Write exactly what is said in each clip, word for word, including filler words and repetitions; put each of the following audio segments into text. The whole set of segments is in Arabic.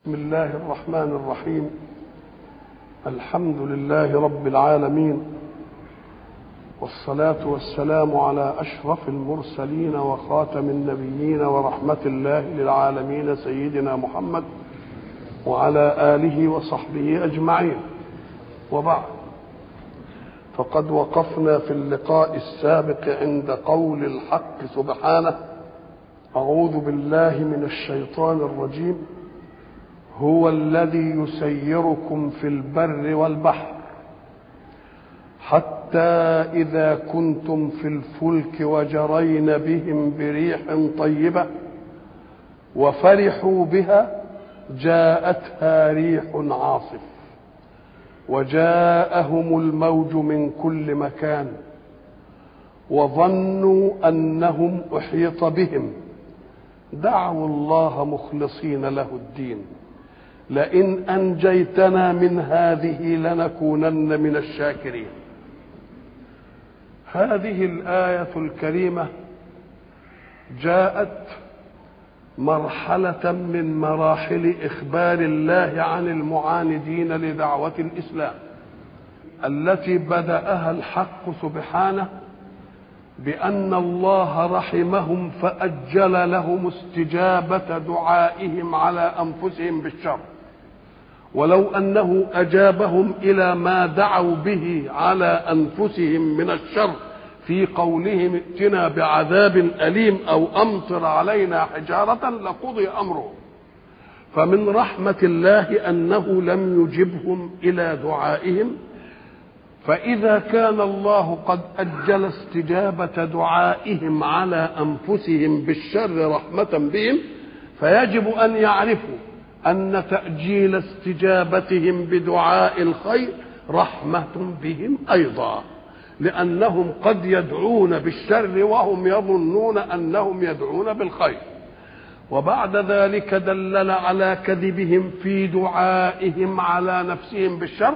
بسم الله الرحمن الرحيم. الحمد لله رب العالمين، والصلاة والسلام على أشرف المرسلين وخاتم النبيين ورحمة الله للعالمين سيدنا محمد وعلى آله وصحبه أجمعين، وبعد، فقد وقفنا في اللقاء السابق عند قول الحق سبحانه: أعوذ بالله من الشيطان الرجيم، هو الذي يسيركم في البر والبحر حتى إذا كنتم في الفلك وجرين بهم بريح طيبة وفرحوا بها جاءتها ريح عاصف وجاءهم الموج من كل مكان وظنوا أنهم أحيط بهم دعوا الله مخلصين له الدين لئن أنجيتنا من هذه لنكونن من الشاكرين. هذه الآية الكريمة جاءت مرحلة من مراحل إخبار الله عن المعاندين لدعوة الإسلام التي بدأها الحق سبحانه بأن الله رحمهم فأجل لهم استجابة دعائهم على أنفسهم بالشر، ولو أنه أجابهم إلى ما دعوا به على أنفسهم من الشر في قولهم ائتنا بعذاب أليم أو أمطر علينا حجارة لقضي أمرهم. فمن رحمة الله أنه لم يجبهم إلى دعائهم، فإذا كان الله قد أجل استجابة دعائهم على أنفسهم بالشر رحمة بهم، فيجب أن يعرفوا أن تأجيل استجابتهم بدعاء الخير رحمة بهم أيضا، لأنهم قد يدعون بالشر وهم يظنون أنهم يدعون بالخير. وبعد ذلك دلل على كذبهم في دعائهم على نفسهم بالشر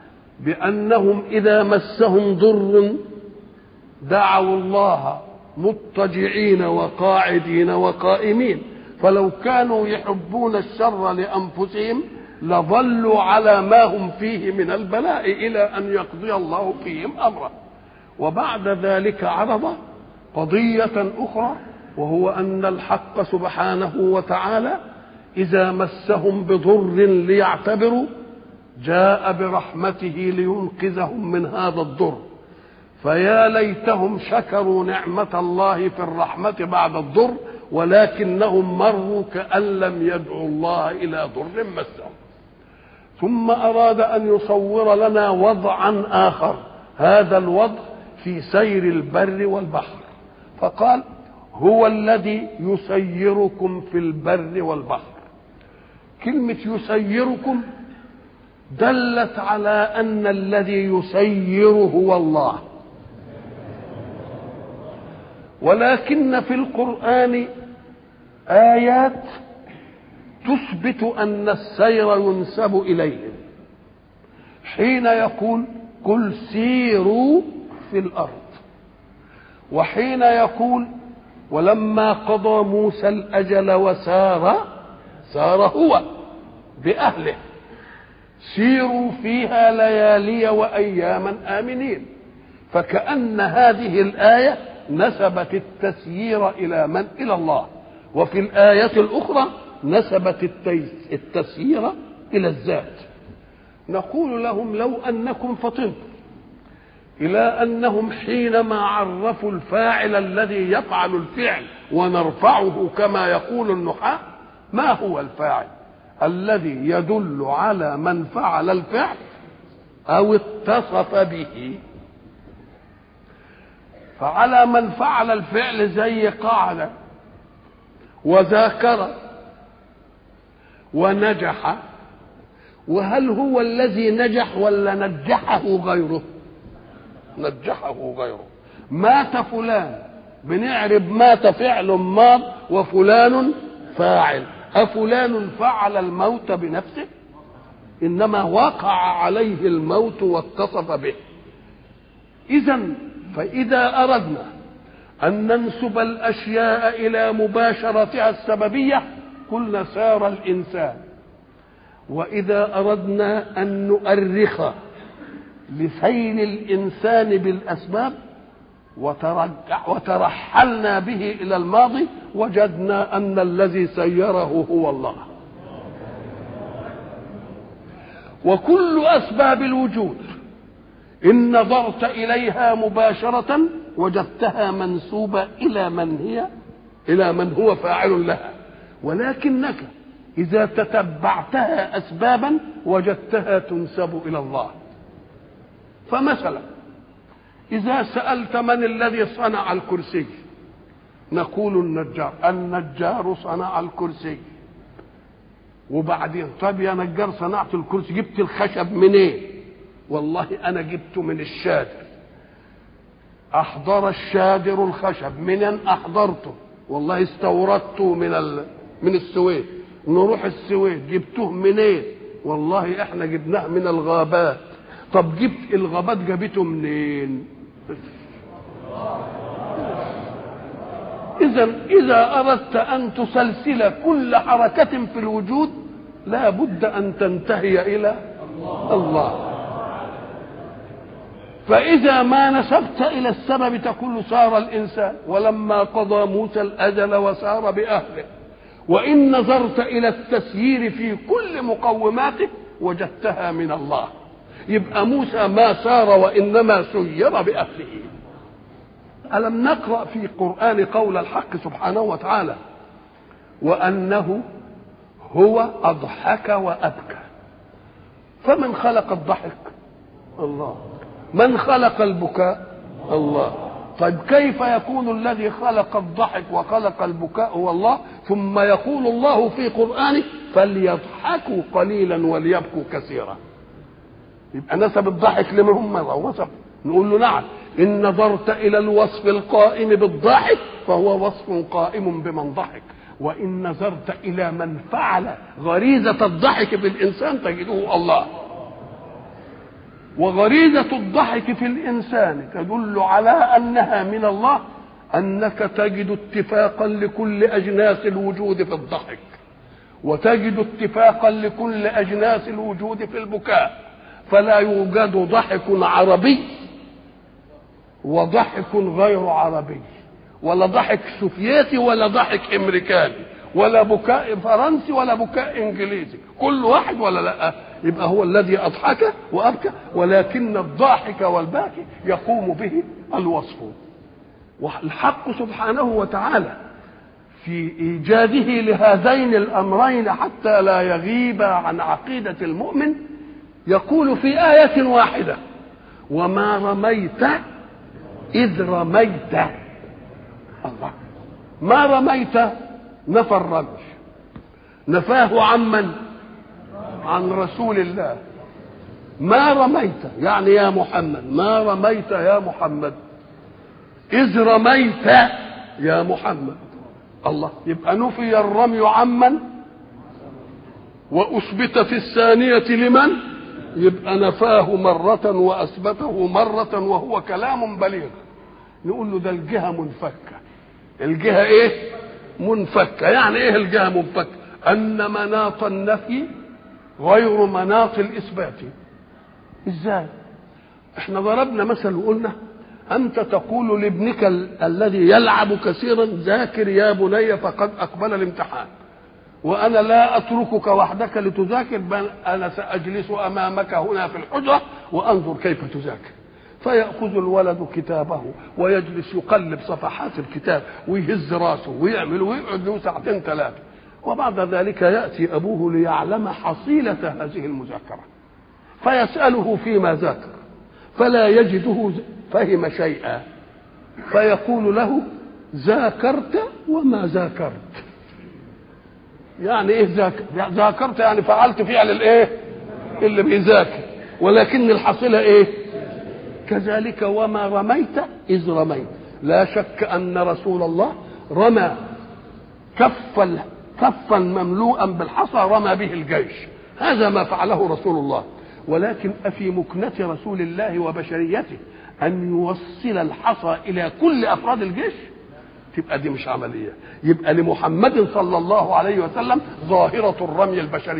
بأنهم إذا مسهم ضر دعوا الله مضطجعين وقاعدين وقائمين، فلو كانوا يحبون الشر لأنفسهم لظلوا على ما هم فيه من البلاء إلى أن يقضي الله فيهم أمره. وبعد ذلك عرض قضية أخرى، وهو أن الحق سبحانه وتعالى إذا مسهم بضر ليعتبروا جاء برحمته لينقذهم من هذا الضر، فيا ليتهم شكروا نعمة الله في الرحمة بعد الضر، ولكنهم مروا كأن لم يدعوا الله إلى ضر مسهم. ثم أراد أن يصور لنا وضعا آخر، هذا الوضع في سير البر والبحر، فقال: هو الذي يسيركم في البر والبحر. كلمة يسيركم دلت على أن الذي يسير هو الله، ولكن في القرآن آيات تثبت أن السير ينسب إليه، حين يقول: قل سيروا في الأرض، وحين يقول: ولما قضى موسى الأجل وسار سار هو بأهله سيروا فيها ليالي وأياما آمنين. فكأن هذه الآية نسبت التسيير إلى من؟ إلى الله. وفي الآية الأخرى نسبت التسيير إلى الذات. نقول لهم: لو أنكم فطنتم إلى أنهم حينما عرفوا الفاعل الذي يفعل الفعل ونرفعه كما يقول النحاة، ما هو الفاعل؟ الذي يدل على من فعل الفعل أو اتصف به. فعلى من فعل الفعل زي قعد وذاكر ونجح، وهل هو الذي نجح ولا نجحه غيره؟ نجحه غيره. مات فلان، بنعرب مات فعل ماض وفلان فاعل. أفلان فعل الموت بنفسه؟ إنما وقع عليه الموت واتصف به. إذن فإذا أردنا أن ننسب الأشياء إلى مباشرتها السببية قلنا سار الإنسان وإذا أردنا أن نؤرخ لسير الإنسان بالأسباب وترجع وترحلنا به إلى الماضي، وجدنا أن الذي سيره هو الله. وكل أسباب الوجود إن نظرت إليها مباشرة وجدتها منسوبة إلى من هي إلى من هو فاعل لها، ولكنك إذا تتبعتها أسبابا وجدتها تنسب إلى الله. فمثلا إذا سألت من الذي صنع الكرسي نقول النجار، النجار صنع الكرسي. وبعدين طب يا نجار صنعت الكرسي جبت الخشب منين؟ إيه؟ والله أنا جبته من الشادر. أحضر الشادر الخشب، منين أحضرته؟ والله استوردته من ال... من السويد. نروح السويد جبته منين؟ إيه؟ والله احنا جبناه من الغابات. طب جبت الغابات جابته منين؟ إذا إذا أردت أن تسلسل كل حركة في الوجود لا بد أن تنتهي إلى الله. فإذا ما نسبت إلى السبب تقول سار الإنسان ولما قضى موسى الأجل وسار بأهله. وإن نظرت إلى التسيير في كل مقوماته وجدتها من الله. يبقى موسى ما سار وإنما سير بأهله. ألم نقرأ في القرآن قول الحق سبحانه وتعالى وأنه هو أضحك وأبكى؟ فمن خلق الضحك؟ الله. من خلق البكاء؟ الله. طيب كيف يكون الذي خلق الضحك وخلق البكاء هو الله، ثم يقول الله في قرآنه فليضحكوا قليلا وليبكوا كثيرا؟ يبقى نسب الضحك لمن هم وصف. نقول له نعم، إن نظرت إلى الوصف القائم بالضحك فهو وصف قائم بمن ضحك، وإن نظرت إلى من فعل غريزة الضحك في الإنسان تجده الله. وغريزة الضحك في الإنسان تدل على أنها من الله، أنك تجد اتفاقا لكل أجناس الوجود في الضحك، وتجد اتفاقا لكل أجناس الوجود في البكاء. فلا يوجد ضحك عربي وضحك غير عربي، ولا ضحك سوفيتي ولا ضحك امريكاني، ولا بكاء فرنسي ولا بكاء انجليزي، كل واحد ولا لا؟ يبقى هو الذي اضحك وابكى، ولكن الضاحك والباكي يقوم به الوصف. والحق سبحانه وتعالى في ايجاده لهذين الامرين حتى لا يغيب عن عقيدة المؤمن يقول في آية واحدة وما رميت إذ رميت. الله. ما رميت نفى الرمي، نفاه عمن؟ عن رسول الله. ما رميت يعني يا محمد، ما رميت يا محمد، إذ رميت يا محمد. الله. يبقى نفي الرمي عمن وأثبت في الثانية لمن؟ يبقى نفاه مرة وأثبته مرة، وهو كلام بليغ. نقول له ده الجهة منفكة. الجهة ايه؟ منفكة. يعني ايه الجهة منفكة؟ أن مناط النفي غير مناط الإثبات. ازاي؟ احنا ضربنا مثل وقلنا أنت تقول لابنك ال- الذي يلعب كثيرا ذاكر يا بني فقد أقبل الامتحان، وأنا لا أتركك وحدك لتذاكر، بل أنا سأجلس أمامك هنا في الحجرة وأنظر كيف تذاكر. فيأخذ الولد كتابه ويجلس يقلب صفحات الكتاب ويهز راسه ويعمل ويقعد له ساعتين ثلاثة، وبعد ذلك يأتي أبوه ليعلم حصيلة هذه المذاكرة، فيسأله فيما ذاكر فلا يجده فهم شيئا، فيقول له ذاكرت وما ذاكرت. يعني ايه ذاكر؟ ذاكرت يعني فعلت فعل الايه اللي بيذاكر، ولكن الحصيله ايه؟ كذلك وما رميت اذ رميت. لا شك ان رسول الله رمى كفا كفا مملوءا بالحصى رمى به الجيش، هذا ما فعله رسول الله. ولكن افي مكنة رسول الله وبشريته ان يوصل الحصى الى كل افراد الجيش؟ تبقى دي مش عملية. يبقى لمحمد صلى الله عليه وسلم ظاهرة الرمي البشرية،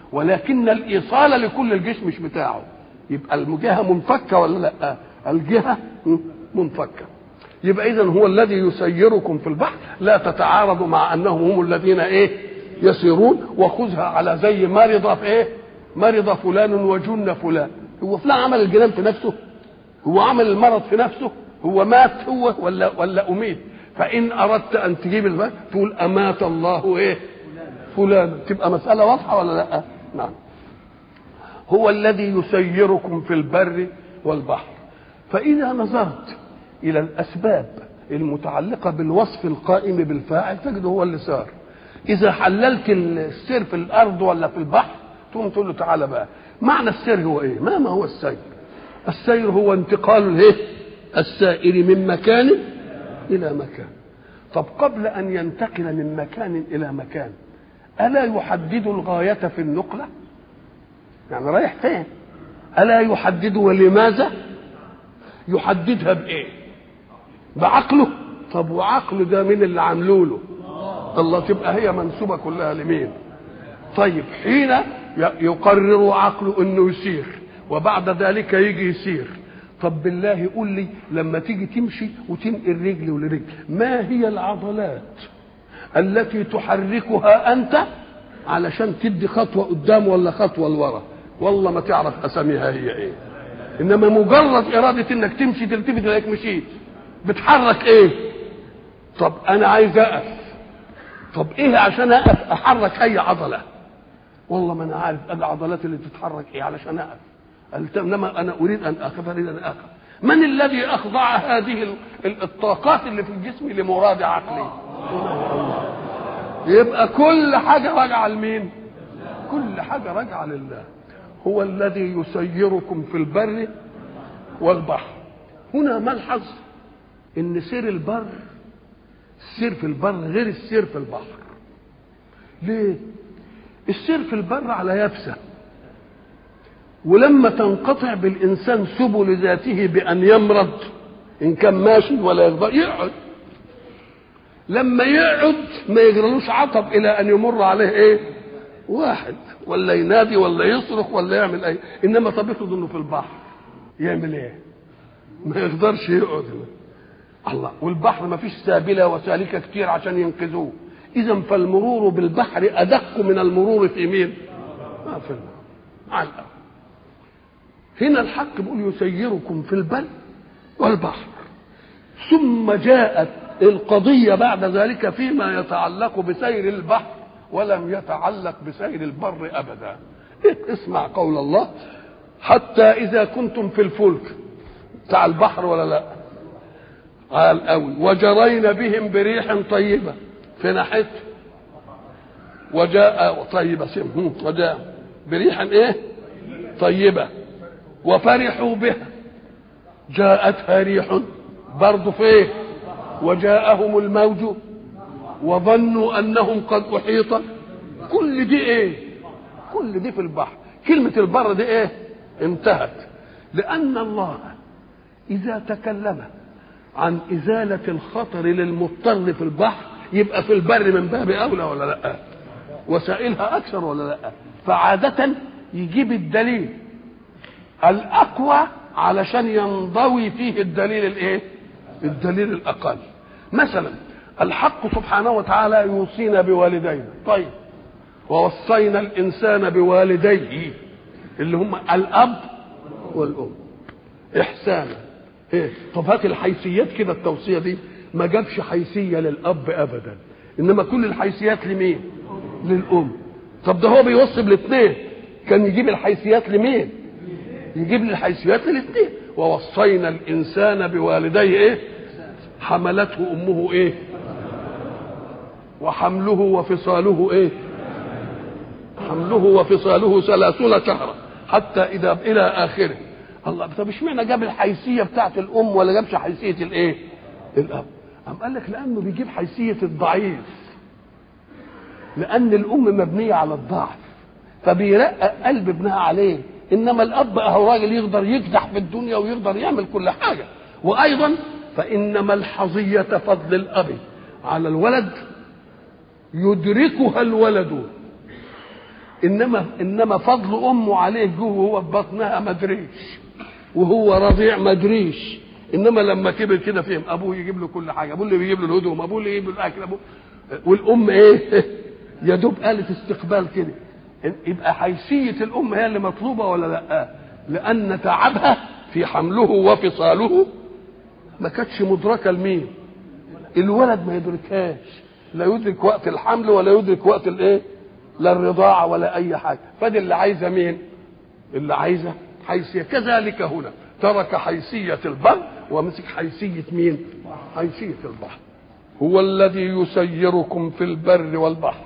ولكن الايصال لكل الجسم مش بتاعه. يبقى الجهه منفكه ولا لا؟ الجهه منفكه. يبقى اذا هو الذي يسيركم في البحر، لا تتعارضوا مع انهم هم الذين ايه يسيرون. وخذها على زي مرض في ايه مرض فلان وجن فلان. هو فلان عمل الجنان في نفسه؟ هو عمل المرض في نفسه؟ هو مات هو ولا ولا اميت؟ فان اردت ان تجيب البحر تقول امات الله ايه فلان، تبقى مساله واضحه ولا لا؟ نعم. هو الذي يسيركم في البر والبحر. فاذا نظرت الى الاسباب المتعلقه بالوصف القائم بالفاعل تجد هو اللي سار. اذا حللت السير في الارض ولا في البحر تقوم تقول له تعالى بقى، معنى السير هو ايه؟ ما ما هو السير؟ السير هو انتقال الايه السائر من مكان الى مكان. طب قبل ان ينتقل من مكان الى مكان الا يحدد الغايه في النقله؟ يعني رايح فين؟ الا يحدد ولماذا؟ يحددها بايه؟ بعقله. طب وعقله ده مين اللي عامله له؟ الله. تبقى هي منسوبه كلها لمين؟ طيب حين يقرر عقله انه يسير وبعد ذلك يجي يسير، طب بالله قول لي لما تيجي تمشي وتنقل رجل ولرجل ما هي العضلات التي تحركها انت علشان تدي خطوه قدام ولا خطوه لورا؟ والله ما تعرف اساميها هي ايه. انما مجرد اراده انك تمشي تلتفت تلاقيك مشيت. بتحرك ايه؟ طب انا عايز اقف. طب ايه عشان اقف احرك اي عضله؟ والله ما انا عارف العضلات اللي تتحرك ايه علشان اقف. انما انا اريد ان اقف اريد ان اقف. من الذي اخضع هذه الطاقات اللي في الجسم لمراد عقلي؟ يبقى كل حاجه راجعه لمين؟ كل حاجه راجعه لله. هو الذي يسيركم في البر والبحر. هنا ملحظ ان سير البر السير في البر غير السير في البحر. ليه؟ السير في البر على يبسه، ولما تنقطع بالانسان سبل ذاته بان يمرض ان كان ماشي ولا يقدر يقعد، لما يقعد ما يجرلوش عطب الى ان يمر عليه ايه واحد ولا ينادي ولا يصرخ ولا يعمل ايه. انما طب افرض انه في البحر يعمل ايه؟ ما يقدرش يقعد. الله. والبحر ما فيش سابله وسالكه كتير عشان ينقذوه. اذا فالمرور بالبحر ادق من المرور في مين؟ ما في الماء على الأرض. هنا الحق بيقول يسيركم في البر والبحر. ثم جاءت القضيه بعد ذلك فيما يتعلق بسير البحر ولم يتعلق بسير البر ابدا. اسمع قول الله: حتى اذا كنتم في الفلك بتاع البحر ولا لا؟ قال قوي: وجرينا بهم بريح طيبه في ناحيه وجاء طيبه سم وجاء بريح ايه طيبه وفرحوا بها جاءتها ريح برضه في ايه وجاءهم الموج وظنوا انهم قد احيط. كل دي ايه؟ كل دي في البحر. كلمه البر دي ايه؟ انتهت. لان الله اذا تكلم عن ازاله الخطر للمضطر في البحر يبقى في البر من باب اولى ولا لا؟ وسائلها اكثر ولا لا؟ فعاده يجيب الدليل الاقوى علشان ينضوي فيه الدليل الايه؟ الدليل الاقل. مثلا الحق سبحانه وتعالى يوصينا بوالدينا. طيب ووصينا الانسان بوالديه اللي هم الاب والام احسانا. ايه؟ طب هات الحيثيات كده. التوصيه دي ما جابش حيثيه للاب ابدا، انما كل الحيثيات لمين؟ للام. طب ده هو بيوصي بالاثنين، كان يجيب الحيثيات لمين؟ يجيب لي الحيثيات للاثنين. ووصينا الانسان بوالديه ايه؟ حملته امه ايه؟ وحمله وفصاله ايه؟ حمله وفصاله ثلاثون شهرا حتى اذا الى اخره. الله. طب اشمعنى جاب الحيثيه بتاعت الام ولا جابش حيثيه الايه؟ الاب. قام قال لك لانه بيجيب حيثيه الضعيف، لان الام مبنيه على الضعف فبيرقق قلب ابنها عليه. انما الاب اهو راجل يقدر يكدح في الدنيا ويقدر يعمل كل حاجه. وايضا فانما الحظيه فضل الاب على الولد يدركها الولد انما انما فضل امه عليه جوه وهو في بطنها ما ادريش، وهو رضيع ما ادريش. انما لما كبر كده فهم ابوه يجيب له كل حاجه، ابوه اللي بيجيب له الهدوم، ابوه اللي يجيب له الاكل، ابوه والام ايه يا دوب قالت استقبال كده. يبقى حيثيه الام هي اللي مطلوبه ولا لا؟ لان تعبها في حمله وفصاله ما كانتش مدركه لمين؟ الولد ما يدركهاش، لا يدرك وقت الحمل ولا يدرك وقت الايه؟ لا الرضاعه ولا اي حاجه. فدي اللي عايزه مين؟ اللي عايزه حيثيه. كذلك هنا ترك حيثيه البر ومسك حيثيه مين؟ حيثيه البحر. هو الذي يسيركم في البر والبحر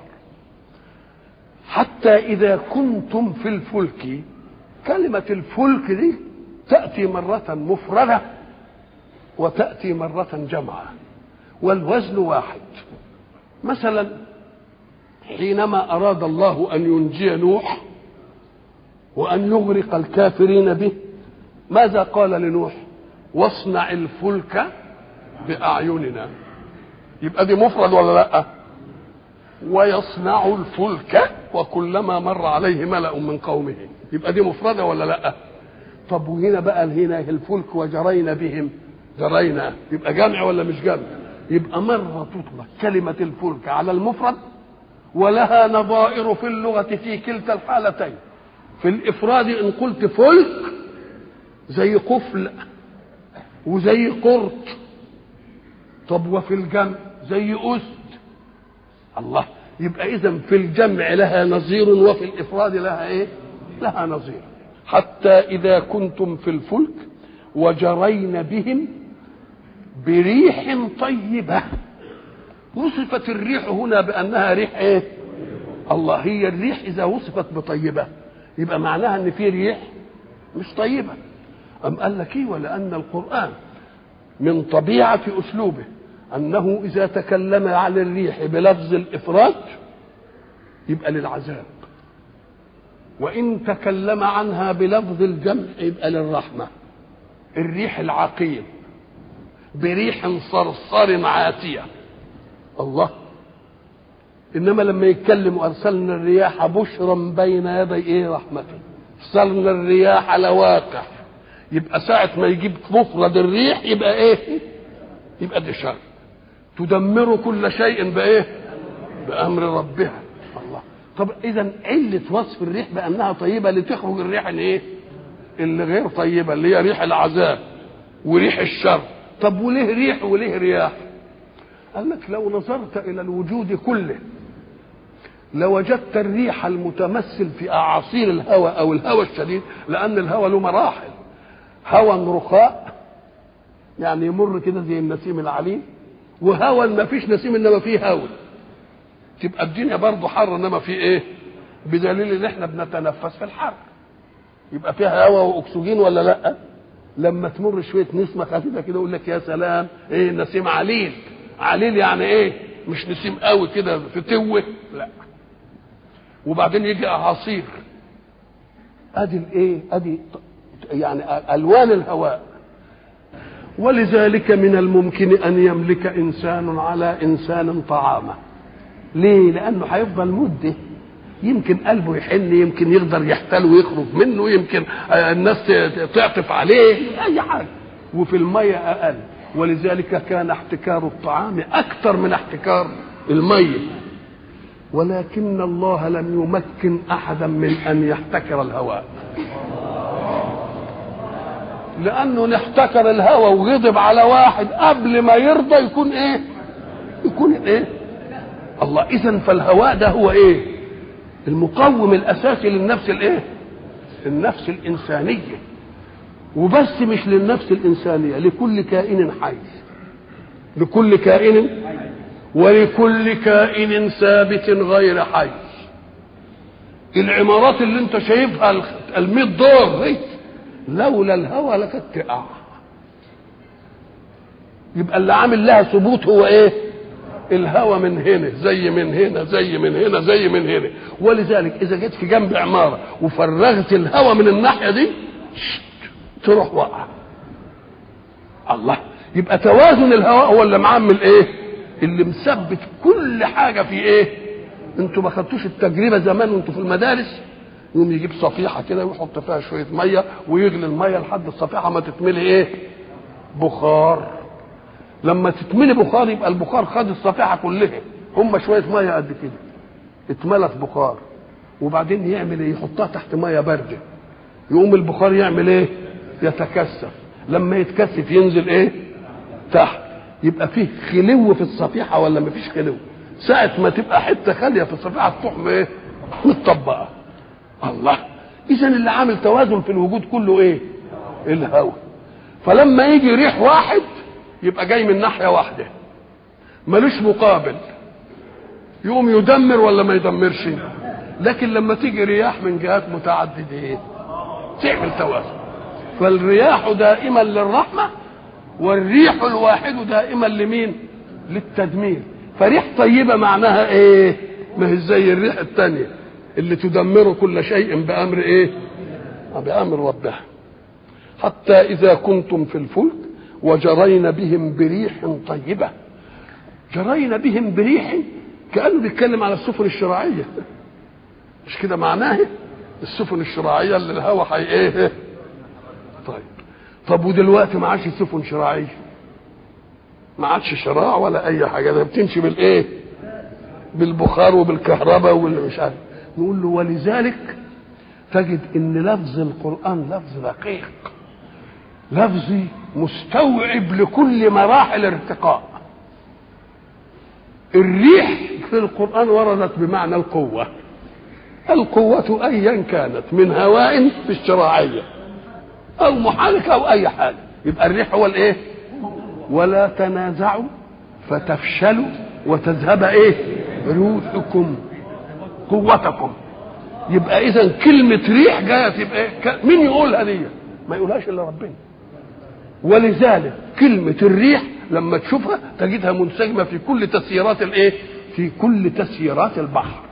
حتى اذا كنتم في الفلك. كلمه الفلك دي تاتي مره مفرده وتاتي مره جمعه والوزن واحد. مثلا حينما اراد الله ان ينجي نوح وان يغرق الكافرين به ماذا قال لنوح؟ واصنع الفلك باعيننا. يبقى دي مفرد ولا لا؟ ويصنع الفلك وكلما مر عليه ملأ من قومه، يبقى دي مفردة ولا لا؟ طب وهنا بقى هنا الفلك وجرينا بهم، جرينا يبقى جمع ولا مش جمع؟ يبقى مرة تطلق كلمة الفلك على المفرد ولها نظائر في اللغة في كلتا الحالتين. في الإفراد إن قلت فلك زي قفل وزي قرط. طب وفي الجمع زي أسد. الله، يبقى إذن في الجمع لها نظير وفي الإفراد لها إيه؟ لها نظير. حتى إذا كنتم في الفلك وجرين بهم بريح طيبة. وصفت الريح هنا بأنها ريح إيه؟ الله، هي الريح إذا وصفت بطيبة يبقى معناها إن في ريح مش طيبة. أم قال لك إيه؟ ولأن القرآن من طبيعة أسلوبه أنه إذا تكلم عن الريح بلفظ الإفراد يبقى للعذاب، وإن تكلم عنها بلفظ الجمع يبقى للرحمة. الريح العقيم بريح صرصر عاتية، الله. إنما لما يتكلم أرسلنا الرياح بشرا بين يدي إيه؟ رحمته. أرسلنا الرياح لواقع، يبقى ساعة ما يجيب مفرد الريح يبقى إيه؟ يبقى دي شر. تدمر كل شيء بإيه؟ بأمر ربها. الله. طب إذا علة وصف الريح بأنها طيبة لتخرج الريح اللي إيه؟ اللي غير طيبة، اللي هي ريح العذاب وريح الشر. طب وليه ريح وليه رياح؟ قال لك لو نظرت إلى الوجود كله لوجدت الريح المتمثل في أعاصير الهواء أو الهواء الشديد، لأن الهواء له مراحل. هواء رخاء يعني يمر كده زي النسيم العليل، وهواء ما فيش نسيم انما فيه هواء، تبقى الدنيا برضه حر انما فيه ايه؟ بدليل ان احنا بنتنفس في الحر يبقى فيها هواء واكسجين ولا لا؟ لما تمر شويه نسمه خفيفه كده يقول لك يا سلام ايه نسيم عليل. عليل يعني ايه؟ مش نسيم قوي كده في توه، لا. وبعدين يجي اعاصير، ادي الايه؟ ادي يعني الوان الهواء. ولذلك من الممكن ان يملك انسان على انسان طعامه. ليه؟ لانه هيفضل مده، يمكن قلبه يحن، يمكن يقدر يحتل ويخرج منه، يمكن الناس تعطف عليه، اي حاجه. وفي الميه اقل، ولذلك كان احتكار الطعام اكثر من احتكار الميه. ولكن الله لم يمكن احدا من ان يحتكر الهواء، لانه نحتكر الهواء وغضب على واحد قبل ما يرضى يكون ايه؟ يكون ايه؟ الله. اذا فالهواء ده هو ايه؟ المقوم الاساسي للنفس الايه؟ النفس الانسانيه. وبس مش للنفس الانسانيه، لكل كائن حي، لكل كائن ولكل كائن ثابت غير حي. العمارات اللي انت شايفها المية دور دي لولا الهوى لكانت تقع. يبقى اللي عامل لها ثبوت هو ايه؟ الهوى. من هنا زي من هنا زي من هنا زي من هنا. ولذلك اذا جيت في جنب عماره وفرغت الهوى من الناحيه دي تروح واقعه. الله. يبقى توازن الهواء هو اللي معمل ايه؟ اللي مثبت كل حاجه في ايه؟ انتوا ما خدتوش التجربه زمان وانتوا في المدارس؟ يقوم يجيب صفيحه كده ويحط فيها شويه ميه ويغلي الميه لحد الصفيحه ما تتملي ايه؟ بخار. لما تتملي بخار يبقى البخار خد الصفيحه كلها، هم شويه ميه قد كده اتملت بخار، وبعدين يعمل ايه؟ يحطها تحت ميه بارده، يقوم البخار يعمل ايه؟ يتكثف. لما يتكثف ينزل ايه؟ تحت. يبقى فيه خلو في الصفيحه ولا مفيش خلو؟ ساعه ما تبقى حته خاليه في الصفيحه تروح ايه؟ متطبقه. الله، اذا اللي عامل توازن في الوجود كله ايه؟ الهواء. فلما يجي ريح واحد يبقى جاي من ناحيه واحده ملوش مقابل، يقوم يدمر ولا ما يدمرش؟ لكن لما تيجي رياح من جهات متعدده ايه؟ تعمل توازن. فالرياح دائما للرحمه والريح الواحد دائما لمين؟ للتدمير. فريح طيبه معناها ايه؟ ما هي زي الريح الثانيه اللي تدمر كل شيء بامر ايه؟ بامر ربها. حتى اذا كنتم في الفلك وجرين بهم بريح طيبه. جرين بهم بريح كانه بيتكلم على السفن الشراعيه، مش كده معناه؟ السفن الشراعيه اللي الهواء حي ايه؟ طيب طب ودلوقتي ما عادش سفن شراعيه، ما عادش شراع ولا اي حاجه، ده بتمشي بالايه؟ بالبخار وبالكهرباء واللي مش عارف. نقول له ولذلك تجد ان لفظ القران لفظ دقيق، لفظ مستوعب لكل مراحل ارتقاء. الريح في القران وردت بمعنى القوه، القوه ايا كانت من هواء في الشراعيه او محركه او اي حاجه، يبقى الريح هو الايه؟ ولا تنازعوا فتفشلوا وتذهب ايه؟ روحكم قوتكم. يبقى اذا كلمه ريح جايه تبقى ايه؟ مين يقولها دي؟ ما يقولهاش الا ربنا. ولذلك كلمه الريح لما تشوفها تجدها منسجمه في كل تسييرات الايه؟ في كل تسييرات البحر.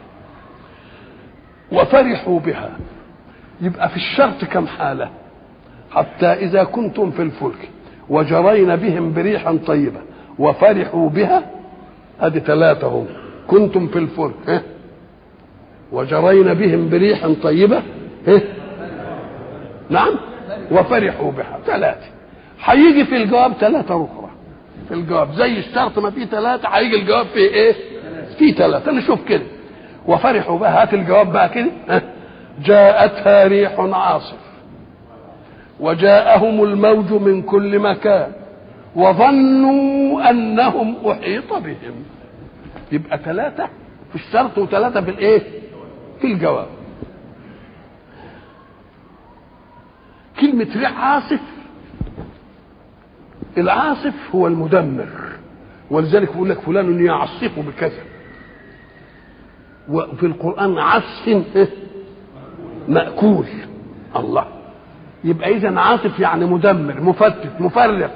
وفرحوا بها، يبقى في الشرط كم حاله؟ حتى اذا كنتم في الفلك وجرين بهم بريح طيبه وفرحوا بها، ادي ثلاثه هم. كنتم في الفلك ها؟ وجرين بهم بريح طيبه ها؟ نعم، وفرحوا بها ثلاثه. هيجي في الجواب ثلاثه اخرى في الجواب، زي الشرط ما فيه ثلاثه هيجي الجواب في ايه؟ في ثلاثه. نشوف كده. وفرحوا بها، هات الجواب بقى كده ها؟ جاءتها ريح عاصف وجاءهم الموج من كل مكان وظنوا انهم احيط بهم. يبقى ثلاثه في الشرط وثلاثه في الايه؟ في الجواب. كلمه ريح عاصف، العاصف هو المدمر، ولذلك بيقول لك فلان يعصف بكذا. وفي القران عصف مأكول. الله، يبقى اذا عاصف يعني مدمر مفتت مفرق.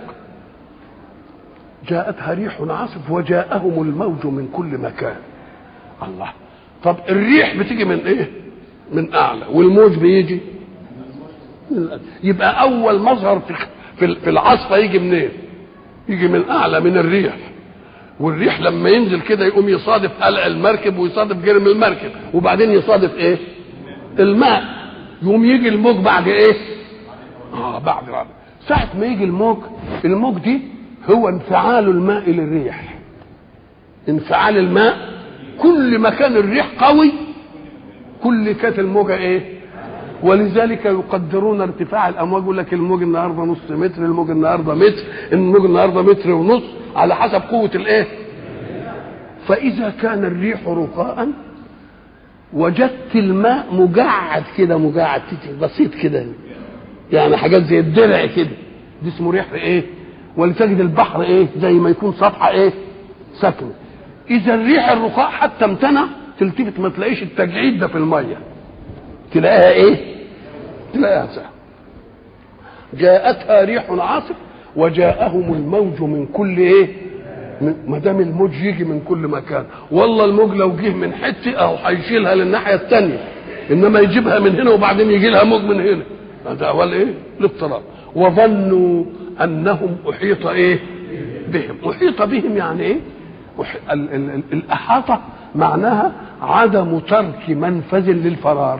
جاءتها ريح عاصف وجاءهم الموج من كل مكان. الله، طب الريح بتيجي من ايه؟ من اعلى، والموج بيجي من الأدنى. يبقى اول مظهر في في العاصفه يجي منين؟ إيه؟ يجي من اعلى، من الريح. والريح لما ينزل كده يقوم يصادف قلع المركب ويصادف جرم المركب، وبعدين يصادف ايه؟ الماء. يقوم يجي الموج بعد ايه؟ اه بعد بعد ساعة ما يجي الموج، الموج دي هو انفعال الماء للريح. انفعال الماء، كل ما كان الريح قوي كل كانت الموجة ايه؟ ولذلك يقدرون ارتفاع الامواج، يقول لك الموج النهارده نص متر، الموج النهارده متر، الموج النهارده متر ونص، على حسب قوة الايه؟ فإذا كان الريح رخاء وجدت الماء مجعد كده، مجعد بسيط كده، يعني حاجات زي الدرع كده، دي اسمه ريح ايه؟ ولتجد البحر ايه؟ زي ما يكون صفحه ايه؟ ساكنه. اذا الريح الرخاء حتى امتنع تلتفت ما تلاقيش التجعيد ده في الميه، تلاقيها ايه؟ تلاقيها سهل. جاءتها ريح عاصف وجاءهم الموج من كل ايه؟ ما دام الموج يجي من كل مكان، والله الموج لو جه من حته اهو هيشيلها للناحيه الثانيه، انما يجيبها من هنا وبعدين يجي لها موج من هنا، هذا اول ايه؟ الاضطراب. وظنوا انهم احيط ايه؟ بهم. احيط بهم يعني ايه؟ ال- ال- ال- الاحاطه معناها عدم ترك منفذ للفرار.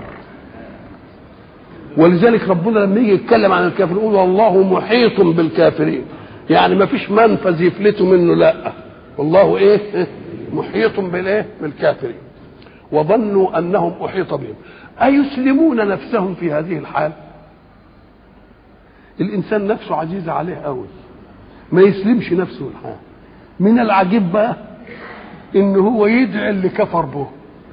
ولذلك ربنا لما يجي يتكلم عن الكافرين يقول والله محيط بالكافرين، يعني ما فيش منفذ يفلتوا منه، لا والله ايه محيط بالايه بالكافرين. وظنوا انهم احيط بهم. ايسلمون نفسهم في هذه الحال؟ الانسان نفسه عزيزه عليه قوي، ما يسلمش نفسه الحال. من العجيب بقى ان هو يدعي اللي كفر به،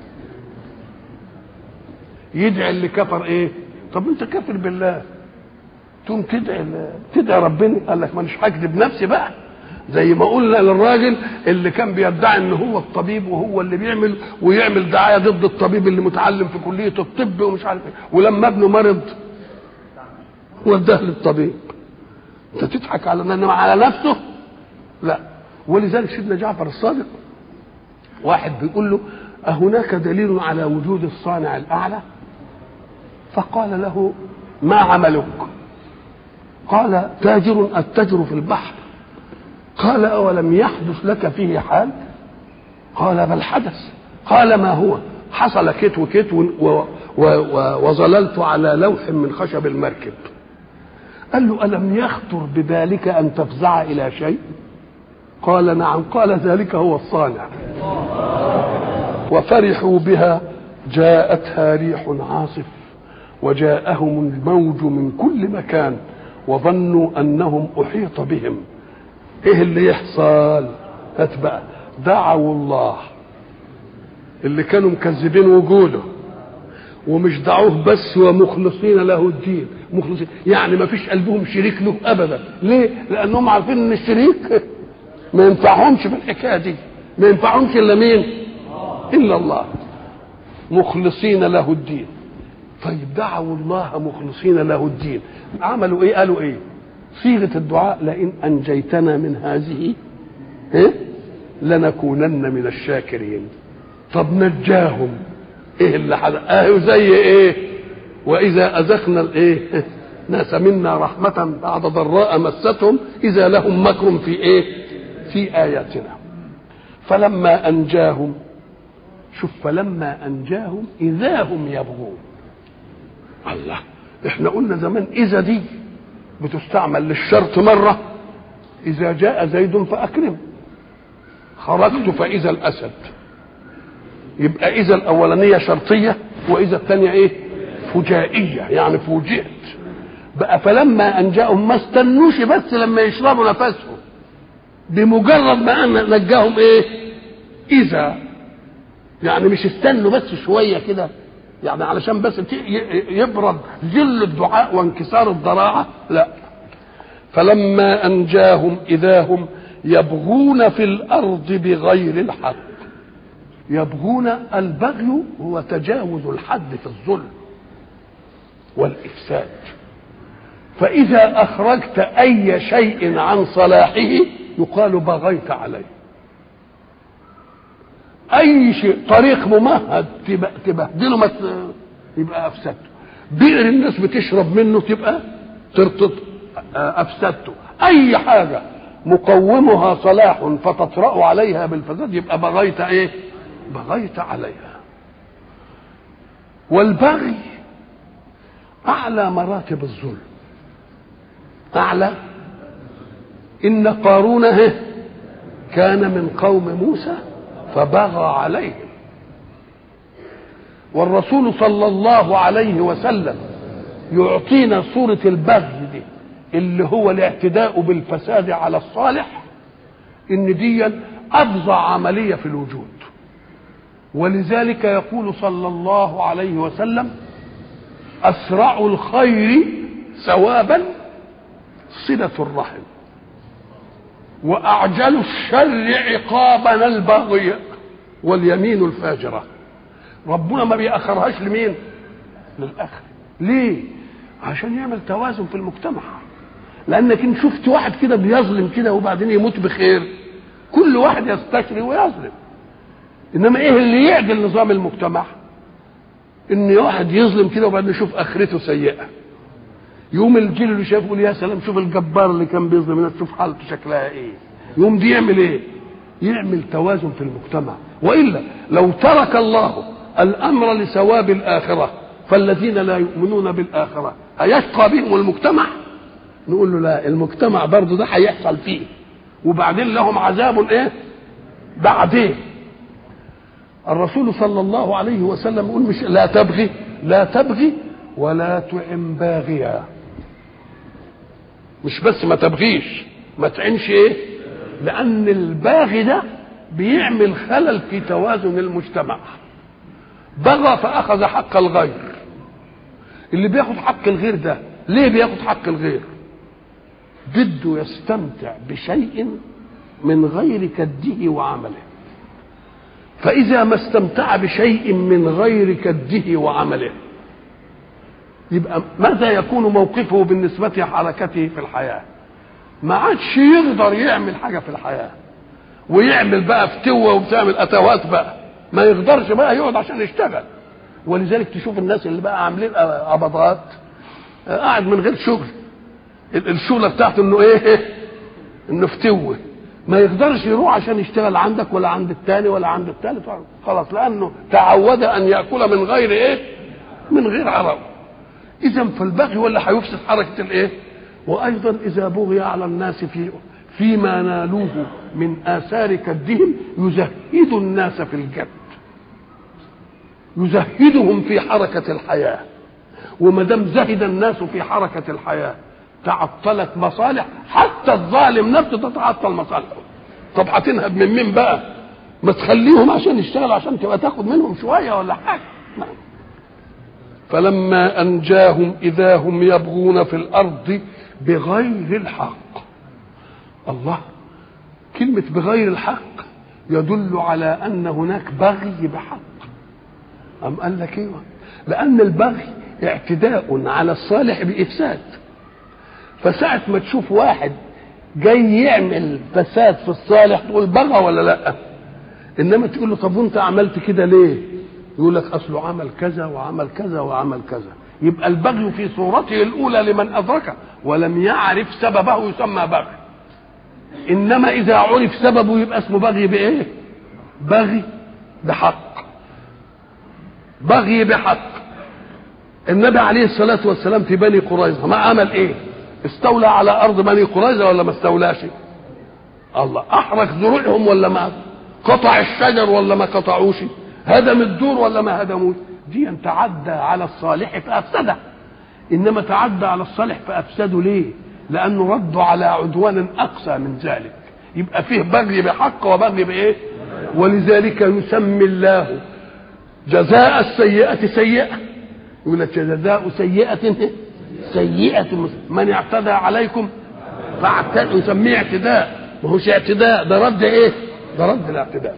يدعي اللي كفر ايه. طب انت كافر بالله تقوم تدعي تدعي ربنا؟ قال لك مانيش هكذب نفسي بقى، زي ما قلنا للراجل اللي كان بيدعي ان هو الطبيب وهو اللي بيعمل ويعمل دعايه ضد الطبيب اللي متعلم في كليه الطب ومش عارف ايه، ولما ابنه مرض وداه للطبيب. انت تضحك على انما على نفسه؟ لا. ولذلك سيدنا جعفر الصادق واحد بيقول له أهناك دليل على وجود الصانع الأعلى؟ فقال له ما عملك؟ قال تاجر أتجر في البحر. قال أولم يحدث لك فيه حال؟ قال بل حدث. قال ما هو؟ حصل كت وكت وظللت على لوح من خشب المركب. قال له ألم يخطر ببالك أن تفزع إلى شيء؟ قال نعم. قال ذلك هو الصانع. وفرحوا بها جاءتها ريح عاصف وجاءهم الموج من كل مكان وظنوا أنهم أحيط بهم. إيه اللي يحصل؟ هات بقى دعوا الله اللي كانوا مكذبين وجوده، ومش دعوه بس ومخلصين له الدين. مخلصين يعني ما فيش قلبهم شريك له أبدا. ليه؟ لأنهم عارفين أن الشريك ما ينفعهمش في الحكاية دي، ما ينفعهمش إلا مين؟ إلا الله. مخلصين له الدين. طيب دعوا الله مخلصين له الدين، عملوا إيه؟ قالوا إيه؟ صيغة الدعاء لئن أنجيتنا من هذه إيه؟ لنكونن من الشاكرين. طب نجاهم إيه اللي حدث؟ آه زي إيه؟ وإذا أذقنا الإيه؟ ناس منا رحمة بعد ضراء مستهم إذا لهم مكر في إيه؟ في آياتنا. فلما أنجاهم، شوف فلما أنجاهم إذا هم يبغون. الله، إحنا قلنا زمان إذا دي بتستعمل للشرط مرة، إذا جاء زيد فأكرم، خرجت فإذا الأسد. يبقى إذا الأولانية شرطية وإذا الثانية إيه؟ فجائية، يعني فوجئت بقى. فلما أنجاهم ما استنوش بس لما يشربوا نفسهم، بمجرد ما أن نجاهم إيه؟ إذا يعني مش استنوا بس شوية كده يعني علشان بس يبرد ذل الدعاء وانكسار الضراعة، لا. فلما أنجاهم إذا هم يبغون في الأرض بغير الحق. يبغون، البغي هو تجاوز الحد في الظلم والإفساد. فإذا أخرجت أي شيء عن صلاحه يقال بغيت عليه. أي شيء، طريق ممهد تبهدله ما يبقى أفسدته، بئر الناس بتشرب منه تبقى ترتط أفسدته. أي حاجة مقومها صلاح فتطرأ عليها بالفساد يبقى بغيت إيه؟ بغيت عليها. والبغي أعلى مراتب الظلم، أعلى. إن قارون كان من قوم موسى فبغى عليهم، والرسول صلى الله عليه وسلم يعطينا صورة البغي دي اللي هو الاعتداء بالفساد على الصالح، إن دي أفظع عملية في الوجود. ولذلك يقول صلى الله عليه وسلم أسرع الخير ثوابا صلة الرحم، وأعجل الشر عقابا البغي واليمين الفاجرة. ربنا ما بيأخرهاش لمين؟ للآخر. ليه؟ عشان يعمل توازن في المجتمع. لأنك إن شفت واحد كده بيظلم كده وبعدين يموت بخير، كل واحد يستشري ويظلم. إنما إيه اللي يعدل نظام المجتمع؟ إن واحد يظلم كده وبعدين يشوف آخرته سيئة، يوم الجيل اللي شافه يقول يا سلام شوف الجبار اللي كان بيظلم الناس، شوف حالته شكلها ايه. يوم دي يعمل ايه؟ يعمل توازن في المجتمع. وإلا لو ترك الله الأمر لثواب الآخرة فالذين لا يؤمنون بالآخرة هيشقى بهم المجتمع؟ نقول له لا، المجتمع برضه ده هيحصل فيه، وبعدين لهم عذاب ايه بعدين. الرسول صلى الله عليه وسلم يقول مش لا تبغي لا تبغي ولا تعن باغيا. مش بس ما تبغيش، ما تعنش ايه، لأن الباغي ده بيعمل خلل في توازن المجتمع. بغى فأخذ حق الغير. اللي بياخد حق الغير ده ليه بياخد حق الغير؟ بده يستمتع بشيء من غير كده وعمله. فإذا ما استمتع بشيء من غير كده وعمله يبقى ماذا يكون موقفه بالنسبة لحركته في الحياة؟ ما عادش يقدر يعمل حاجة في الحياة، ويعمل بقى فتوة وبتعمل أتوات بقى، ما يقدرش بقى يقعد عشان يشتغل. ولذلك تشوف الناس اللي بقى عاملين قبضات قاعد من غير شغل، الشغلة بتاعته انه ايه، انه فتوة، ما يقدرش يروح عشان يشتغل عندك ولا عند الثاني ولا عند الثالث خلاص، لانه تعود ان ياكل من غير ايه، من غير عرض. اذا فالبغي هو اللي هيفسد حركه الايه. وايضا اذا بغي على الناس في فيما نالوه من اثار كدهم يزهد الناس في الجد، يزهدهم في حركه الحياه. وما دام زهد الناس في حركه الحياه تعطلت مصالح، حتى الظالم نفسه تتعطل مصالحه. طب هتنهب من مين بقى؟ ما تخليهم عشان يشتغل عشان تبقى تاخد منهم شويه ولا حاجه. فلما انجاهم اذا هم يبغون في الارض بغير الحق. الله، كلمه بغير الحق يدل على ان هناك بغي بحق. ام قال لك ايوه، لان البغي اعتداء على الصالح بافساد. فساعة ما تشوف واحد جاي يعمل فساد في الصالح تقول بغى ولا لا؟ انما تقول له طب وانت عملت كده ليه؟ يقول لك اصله عمل كذا وعمل كذا وعمل كذا. يبقى البغي في صورته الاولى لمن ادركه ولم يعرف سببه يسمى بغي. انما اذا عرف سببه يبقى اسمه بغي بايه؟ بغي بحق. بغي بحق. النبي عليه الصلاه والسلام في بني قريظه ما عمل ايه؟ استولى على ارض بني قريظه ولا ما استولاش؟ الله، احرق زروعهم ولا ما قطع الشجر ولا ما قطعوش؟ هدم الدور ولا ما هدموش؟ دي تعدى على الصالح فافسده. انما تعدى على الصالح فافسده ليه؟ لانه ردوا على عدوان اقصى من ذلك. يبقى فيه بغي بحق وبغي بايه. ولذلك يسمي الله جزاء السيئه سيئه. يقول لك جزاء سيئه سيئة من اعتدى عليكم فاعتدوا، يسميه اعتداء. ما هوش اعتداء، ده رد ايه؟ ده رد الاعتداء.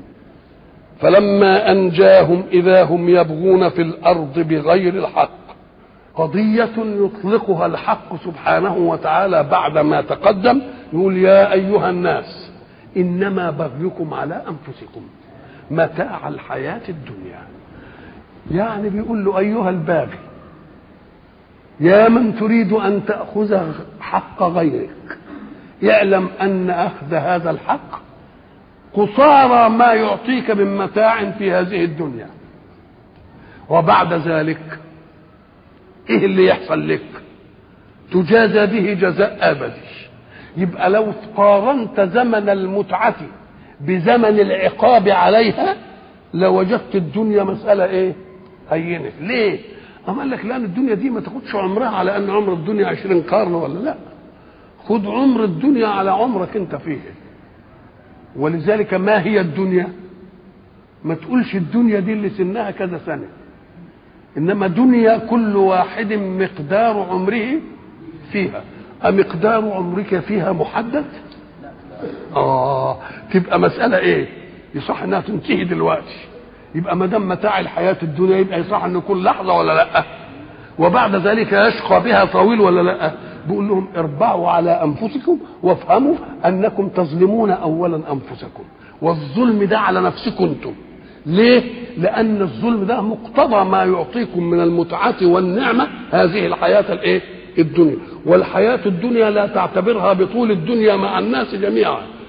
فلما انجاهم اذا هم يبغون في الارض بغير الحق. قضية يطلقها الحق سبحانه وتعالى بعد ما تقدم، يقول يا ايها الناس انما بغيكم على انفسكم متاع الحياة الدنيا. يعني بيقول له ايها الباغي، يا من تريد أن تأخذ حق غيرك، يعلم أن أخذ هذا الحق قصارى ما يعطيك من متاع في هذه الدنيا، وبعد ذلك إيه اللي يحصل لك؟ تجازى به جزاء أبدي. يبقى لو قارنت زمن المتعة بزمن العقاب عليها لوجدت الدنيا مسألة إيه؟ هينة. ليه؟ أما قال لك لأن الدنيا دي ما تاخدش عمرها على أن عمر الدنيا عشرين قرن ولا لا، خد عمر الدنيا على عمرك أنت فيه. ولذلك ما هي الدنيا؟ ما تقولش الدنيا دي اللي سنها كذا سنة، إنما دنيا كل واحد مقدار عمره فيها. أمقدار عمرك فيها محدد؟ آه تبقى مسألة إيه؟ يصح إنها تنتهي دلوقتي. يبقى ما دام متاع الحياة الدنيا يبقى يصح ان كل لحظة ولا لا؟ وبعد ذلك يشقى بها طويل ولا لا؟ بيقول لهم اربعوا على انفسكم وافهموا انكم تظلمون اولا انفسكم، والظلم ده على نفسكم انتم. ليه؟ لان الظلم ده مقتضى ما يعطيكم من المتعة والنعمة هذه الحياة الايه؟ الدنيا. والحياة الدنيا لا تعتبرها بطول الدنيا مع الناس جميعا،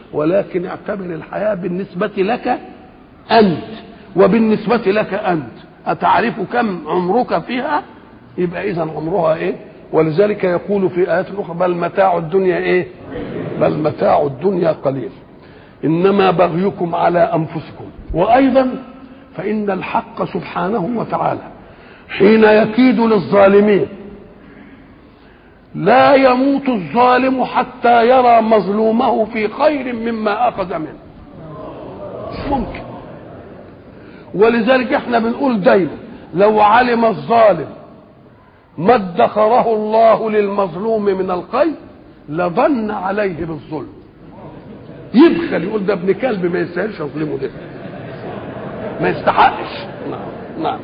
ولكن اعتبر الحياة بالنسبة لك أنت وبالنسبة لك أنت. أتعرف كم عمرك فيها؟ يبقى إذن عمرها إيه؟ ولذلك يقول في آيات أخرى بل متاع الدنيا إيه؟ بل متاع الدنيا قليل إنما بغيكم على أنفسكم. وأيضا فإن الحق سبحانه وتعالى حين يكيد للظالمين لا يموت الظالم حتى يرى مظلومه في خير مما أخذ منه. مش ممكن. ولذلك احنا بنقول دايما لو علم الظالم ما ادخره الله للمظلوم من الخير لظن عليه بالظلم. يبخل يقول ده ابن كلب ما يستاهلش اظلمه، ده ما يستحقش. نعم نعم.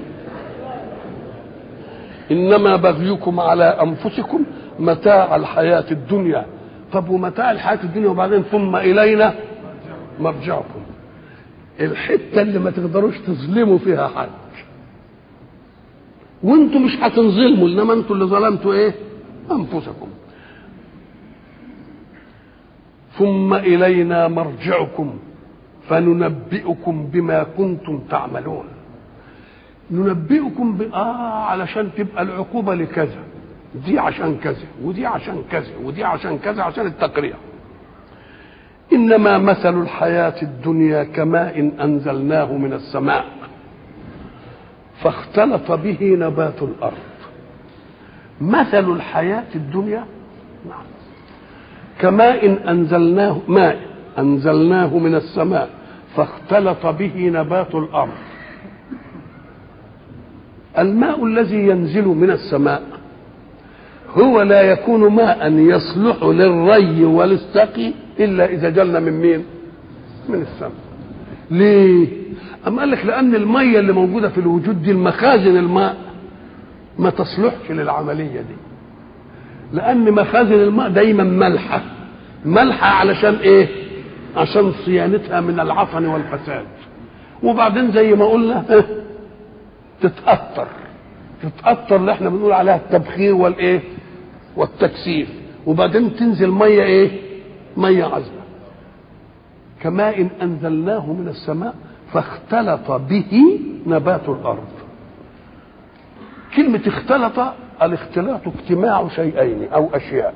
انما بغيكم على انفسكم متاع الحياة الدنيا. طب ومتاع الحياة الدنيا وبعدين ثم الينا مرجعكم، الحتة اللي ما تقدروش تظلموا فيها حد، وانتم مش هتنظلموا انما انتم اللي ظلمتوا ايه؟ انفسكم. ثم الينا مرجعكم فننبئكم بما كنتم تعملون. ننبئكم ب... آه علشان تبقى العقوبة لكذا، دي عشان كذا ودي عشان كذا ودي عشان كذا، عشان التقريع. إنما مثل الحياة الدنيا كماء أنزلناه من السماء فاختلط به نبات الأرض. مثل الحياة الدنيا كماء أنزلناه ماء أنزلناه من السماء فاختلط به نبات الأرض. الماء الذي ينزل من السماء هو لا يكون ماء يصلح للري والسقي إلا إذا جلنا من مين؟ من السماء. ليه؟ أم قال لك لأن المية اللي موجودة في الوجود دي المخازن الماء ما تصلحش للعملية دي، لأن مخازن الماء دايما ملحة. ملحة علشان إيه؟ عشان صيانتها من العفن والفساد. وبعدين زي ما قلنا تتأثر تتأثر اللي احنا بنقول عليها التبخير والايه والتكثيف، وبعدين تنزل ميه ايه؟ ميه عذبه. كماء انزلناه من السماء فاختلط به نبات الارض. كلمه اختلط، الاختلاط اجتماع شيئين او اشياء،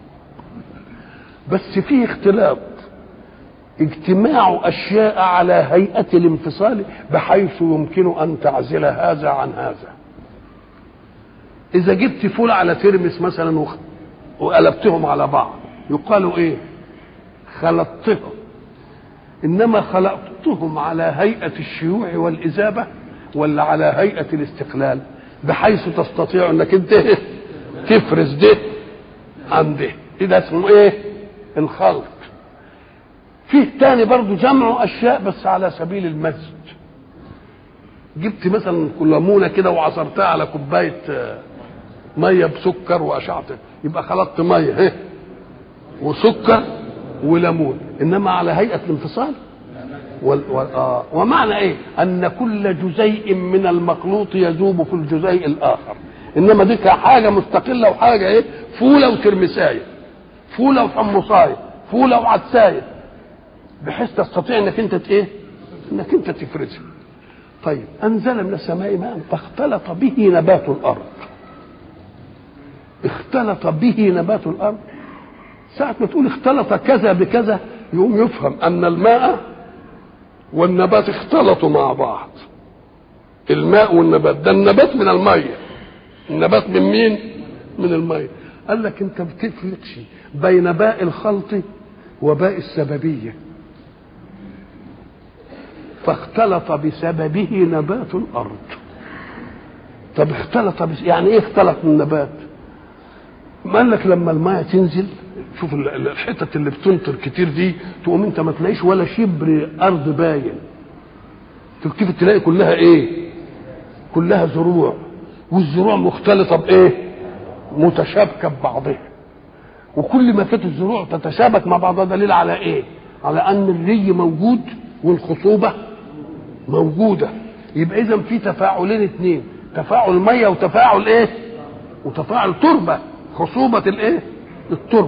بس فيه اختلاط اجتماع اشياء على هيئه الانفصال بحيث يمكن ان تعزل هذا عن هذا. اذا جبت فول على ترمس مثلا وقلبتهم على بعض يقالوا ايه؟ خلطتهم. انما خلطتهم على هيئه الشيوع والاذابه ولا على هيئه الاستقلال بحيث تستطيع انك انت تفرز ده عن ده. ده اسمه ايه؟ الخلط. فيه تاني برضو جمع اشياء بس على سبيل المزج. جبت مثلا ليمونه كده وعصرتها على كوبايه ميه بسكر واشعت، يبقى خلطت ميه وسكر وليمون، انما على هيئه الانفصال. وال... وال... آه. ومعنى ايه؟ ان كل جزيء من المخلوط يذوب في الجزيء الاخر، انما دي حاجه مستقله وحاجه ايه؟ فوله وترمسايه، فوله وحمصايه، فوله وعدسايه، بحيث تستطيع انك انت ايه؟ انك انت تفرزها. طيب انزل من السماء ماء فاختلط به نبات الارض. اختلط به نبات الارض، ساعة ما تقول اختلط كذا بكذا يقوم يفهم ان الماء والنبات اختلطوا مع بعض. الماء والنبات، ده النبات من المية، النبات من مين؟ من المية. قال لك انت بتفرقش بين باء الخلط وباء السببية. فاختلط بسببه نبات الارض. طب اختلط بس يعني ايه اختلط من النبات؟ قال لك لما الماء تنزل، شوف الحتت اللي بتمطر كتير دي تقوم انت ما تلاقيش ولا شبر ارض باين، تكتفي تلاقي كلها ايه؟ كلها زروع، والزروع مختلطه بايه؟ متشابكه ببعضها. وكل ما كانت الزروع تتشابك مع بعضها دليل على ايه؟ على ان الري موجود والخصوبه موجوده. يبقى اذا في تفاعلين اثنين، تفاعل ميه وتفاعل ايه؟ وتفاعل تربه، خصوبه الايه؟ التربه.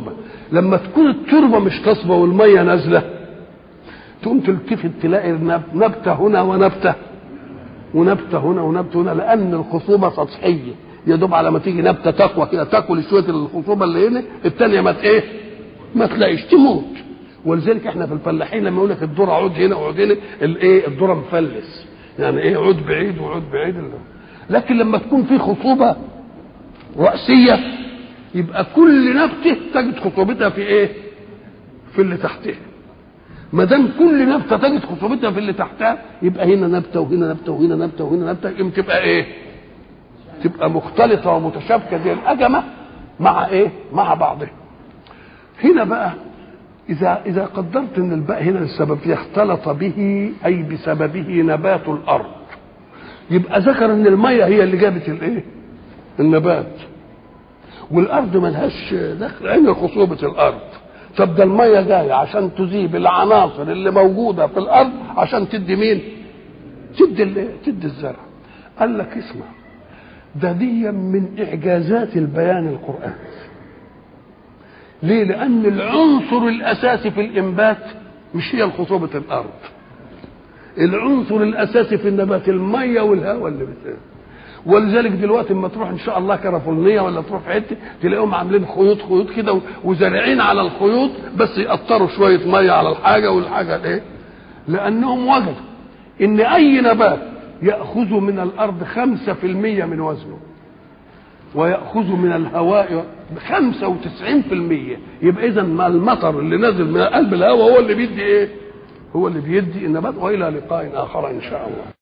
لما تكون التربه مش خصبه والميه نازله تقوم تلتفت تلاقي نبته هنا ونبته ونبته هنا ونبته هنا، لان الخصوبه سطحيه، يا دوب على ما تيجي نبته تقوى كده تاكل شويه الخصوبه اللي هنا، الثانيه ما ايه ما تلاقيش تموت. ولذلك احنا في الفلاحين لما يقول لك الذره عود هنا وعود هنا، الايه الذره مفلس، يعني ايه عود بعيد وعود بعيد. لكن لما تكون في خصوبه راسيه يبقى كل نبته تجد خصوبتها في ايه؟ في اللي تحتها. ما دام كل نبته تجد خصوبتها في اللي تحتها يبقى هنا نبته وهنا نبته وهنا نبته وهنا نبته، يبقى تبقى ايه؟ تبقى مختلطه ومتشابكه زي الاجمه مع ايه؟ مع بعضها. هنا بقى اذا اذا قدرت ان الباء هنا السبب اختلط به اي بسببه نبات الارض، يبقى ذكر ان الميه هي اللي جابت الايه؟ النبات، والارض ملهاش دخل عين خصوبه الارض. طب ده الميه جايه عشان تذيب العناصر اللي موجوده في الارض عشان تدي مين؟ تدي تدي الزرع. قال لك اسمع، ده دي من اعجازات البيان القراني. ليه؟ لان العنصر الاساسي في الانبات مش هي خصوبه الارض، العنصر الاساسي في النبات الميه والهواء اللي بتاعه. ولذلك دلوقتي اما تروح ان شاء الله كرفولنيه ولا تروح في حته تلاقيهم عاملين خيوط خيوط كده وزارعين على الخيوط، بس يقطروا شويه ميه على الحاجه والحاجه ايه؟ لانهم وجدوا ان اي نبات ياخذ من الارض خمسة في المية من وزنه وياخذ من الهواء خمسة وتسعين في المية، يبقى اذا المطر اللي نازل من قلب الهواء هو اللي بيدي ايه؟ هو اللي بيدي النبات. والى لقاء اخر ان شاء الله.